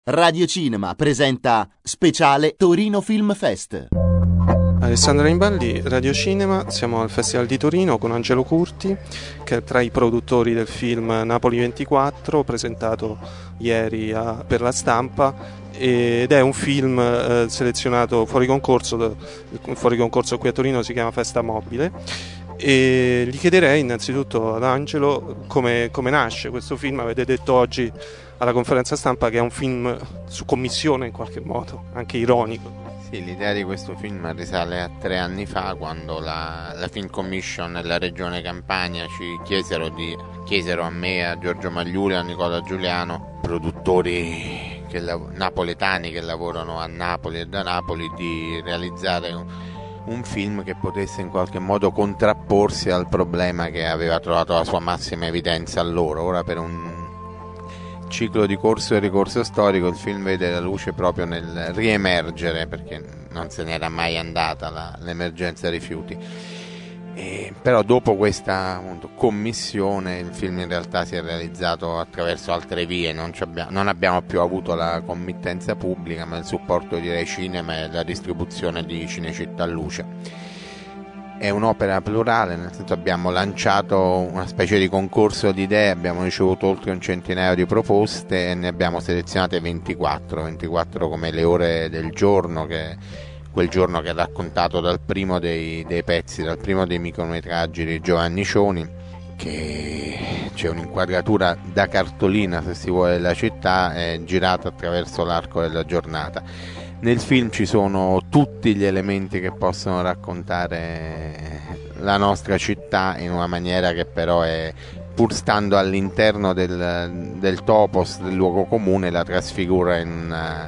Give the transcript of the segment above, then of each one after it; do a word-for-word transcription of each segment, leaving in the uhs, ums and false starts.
Radio Cinema presenta Speciale Torino Film Fest. Alessandro Imballi, Radio Cinema, siamo al Festival di Torino con Angelo Curti, che è tra i produttori del film Napoli ventiquattro, presentato ieri a, per La Stampa, ed è un film eh, selezionato fuori concorso, fuori concorso qui a Torino, si chiama Festa Mobile. E gli chiederei innanzitutto ad Angelo come, come nasce questo film. Avete detto oggi alla conferenza stampa che è un film su commissione in qualche modo, anche ironico. Sì, l'idea di questo film risale a tre anni fa, quando la, la Film Commission e la Regione Campania ci chiesero, di, chiesero a me, a Giorgio Magliuli e a Nicola Giuliano, produttori che, napoletani che lavorano a Napoli e da Napoli, di realizzare un, un film che potesse in qualche modo contrapporsi al problema che aveva trovato la sua massima evidenza a loro. Ora, per un ciclo di corso e ricorso storico, il film vede la luce proprio nel riemergere, perché non se n'era mai andata la, l'emergenza rifiuti. E, però dopo questa appunto, commissione, il film in realtà si è realizzato attraverso altre vie. Non, abbiamo, non abbiamo più avuto la committenza pubblica, ma il supporto di Rai Cinema e la distribuzione di Cinecittà Luce. È un'opera plurale, nel senso abbiamo lanciato una specie di concorso di idee, abbiamo ricevuto oltre un centinaio di proposte e ne abbiamo selezionate ventiquattro, ventiquattro come le ore del giorno, che quel giorno che è raccontato dal primo dei, dei pezzi, dal primo dei micrometraggi di Giovanni Cioni, che c'è un'inquadratura da cartolina, se si vuole, della città, è girata attraverso l'arco della giornata. Nel film ci sono tutti gli elementi che possono raccontare la nostra città in una maniera che però è, pur stando all'interno del, del topos, del luogo comune, la trasfigura in una,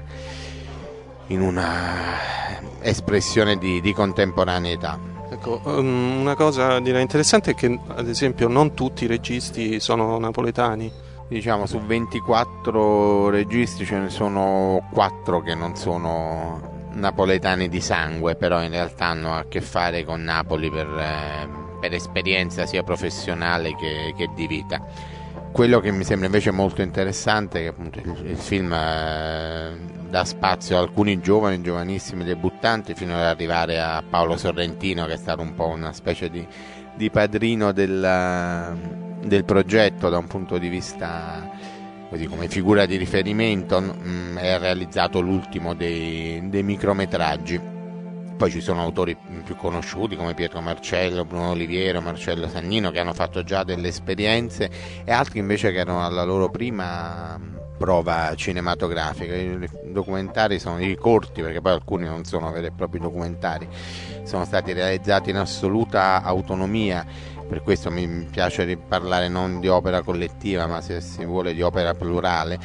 in una espressione di, di contemporaneità. Ecco, una cosa direi interessante è che ad esempio non tutti i registi sono napoletani. Diciamo, su ventiquattro registi ce ne sono quattro che non sono napoletani di sangue, però in realtà hanno a che fare con Napoli per, eh, per esperienza sia professionale che, che di vita. Quello che mi sembra invece molto interessante è che appunto il, il film eh, dà spazio a alcuni giovani, giovanissimi debuttanti, fino ad arrivare a Paolo Sorrentino, che è stato un po' una specie di, di padrino della... del progetto da un punto di vista così come figura di riferimento. Mh, è realizzato l'ultimo dei, dei micrometraggi. Poi ci sono autori più conosciuti come Pietro Marcello, Bruno Oliviero, Marcello Sannino, che hanno fatto già delle esperienze, e altri invece che erano alla loro prima prova cinematografica. I documentari sono i corti, perché poi alcuni non sono veri e propri documentari, sono stati realizzati in assoluta autonomia. Per questo mi piace parlare non di opera collettiva, ma se si vuole di opera plurale,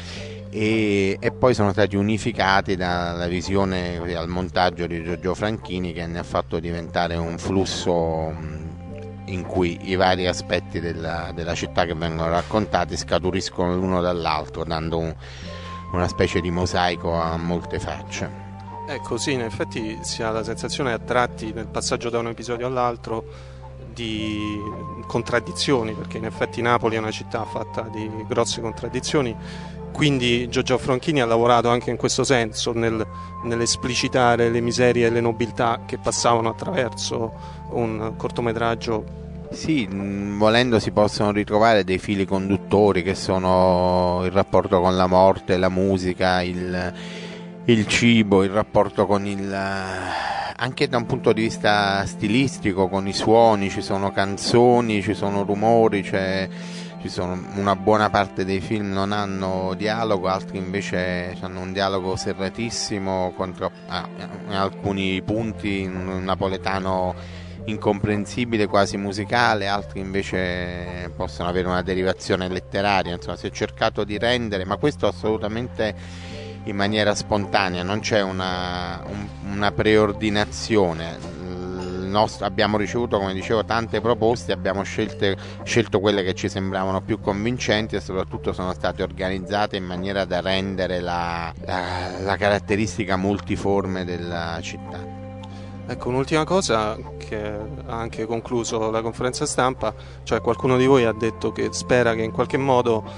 e, e poi sono stati unificati dalla visione, così, al montaggio di Giorgio Franchini, che ne ha fatto diventare un flusso in cui i vari aspetti della, della città che vengono raccontati scaturiscono l'uno dall'altro, dando un, una specie di mosaico a molte facce. Ecco, sì, in effetti si ha la sensazione a tratti, nel passaggio da un episodio all'altro, di contraddizioni, perché in effetti Napoli è una città fatta di grosse contraddizioni, quindi Giorgio Franchini ha lavorato anche in questo senso, nel, nell'esplicitare le miserie e le nobiltà che passavano attraverso un cortometraggio. Sì, volendo si possono ritrovare dei fili conduttori che sono il rapporto con la morte, la musica, il, il cibo, il rapporto con il... anche da un punto di vista stilistico, con i suoni. Ci sono canzoni, ci sono rumori, c'è, ci sono una buona parte dei film non hanno dialogo, altri invece hanno un dialogo serratissimo, contro, ah, in alcuni punti un napoletano incomprensibile, quasi musicale, altri invece possono avere una derivazione letteraria. Insomma, si è cercato di rendere, ma questo assolutamente in maniera spontanea, non c'è una, un, una preordinazione. Il nostro, abbiamo ricevuto, come dicevo, tante proposte, abbiamo scelte, scelto quelle che ci sembravano più convincenti e soprattutto sono state organizzate in maniera da rendere la, la, la caratteristica multiforme della città. Ecco, un'ultima cosa che ha anche concluso la conferenza stampa, cioè qualcuno di voi ha detto che spera che in qualche modo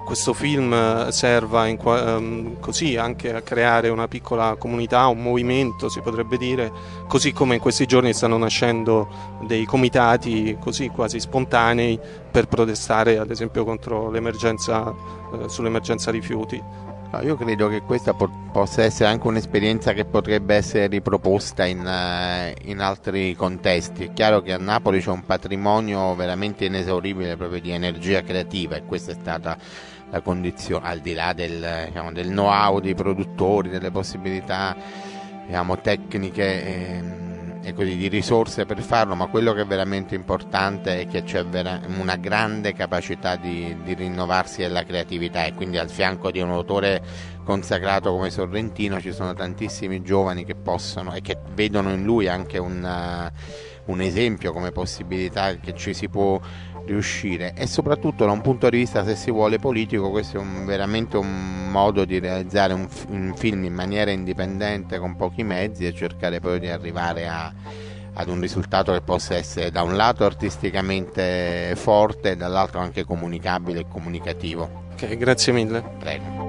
questo film serva in, um, così anche a creare una piccola comunità, un movimento si potrebbe dire, così come in questi giorni stanno nascendo dei comitati così quasi spontanei per protestare ad esempio contro l'emergenza, eh, sull'emergenza rifiuti. No, io credo che questa po- possa essere anche un'esperienza che potrebbe essere riproposta in, uh, in altri contesti. È chiaro che a Napoli c'è un patrimonio veramente inesauribile proprio di energia creativa, e questa è stata la condizione, al di là del, diciamo, del know-how dei produttori, delle possibilità, diciamo, tecniche e, e così, di risorse per farlo, ma quello che è veramente importante è che c'è vera- una grande capacità di, di rinnovarsi della creatività, e quindi al fianco di un autore consacrato come Sorrentino ci sono tantissimi giovani che possono e che vedono in lui anche un, un esempio come possibilità che ci si può riuscire, e soprattutto da un punto di vista, se si vuole, politico, questo è un, veramente un modo di realizzare un, un film in maniera indipendente con pochi mezzi e cercare poi di arrivare a, ad un risultato che possa essere da un lato artisticamente forte e dall'altro anche comunicabile e comunicativo. Ok, grazie mille. Prego.